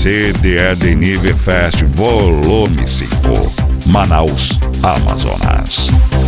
CDE Niverfest Volume 5, Manaus, Amazonas.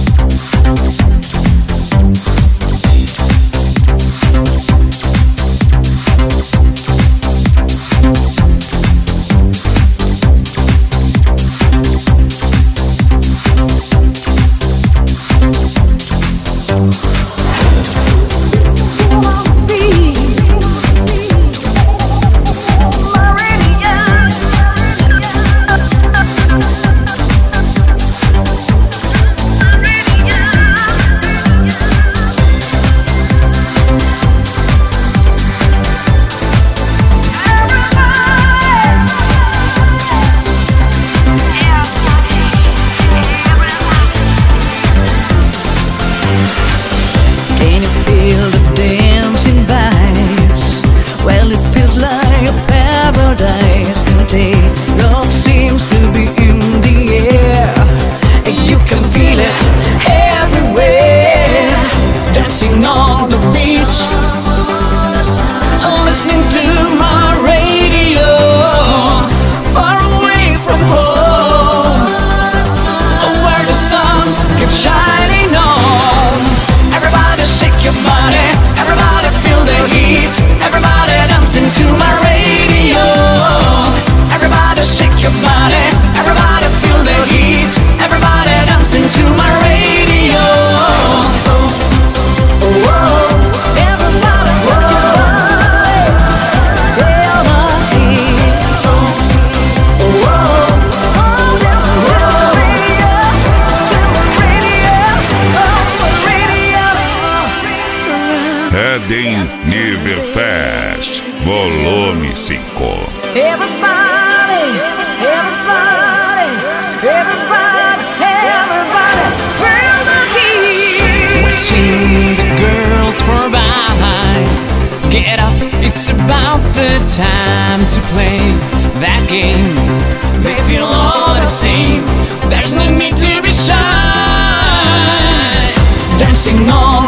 Love seems to be in the air, and you can feel it everywhere. Dancing on the beach, listening to my radio, far away from home, where the sun keeps shining on. Everybody shake your body, everybody feel the heat, everybody dancing to my radio. Everybody shake your body, everybody feel the heat, everybody dancing to my radio. Everybody rock your body, feel the heat. Eden Niverfest Volume 5. Everybody, feel the heat. Watching the girls for by. Get up, it's about the time to play that game. They feel all the same, there's no need to be shy. Dancing on